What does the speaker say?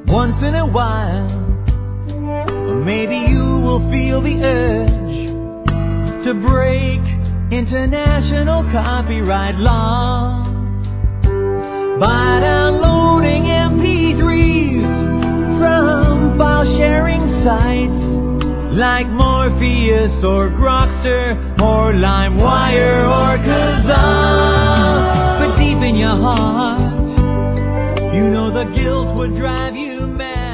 once in a while. Maybe you will feel the urge to break international copyright law by downloading MP3s from file-sharing sites like Morpheus or Grokster or LimeWire or Kazaa. But deep in your heart, you know the guilt would drive you mad.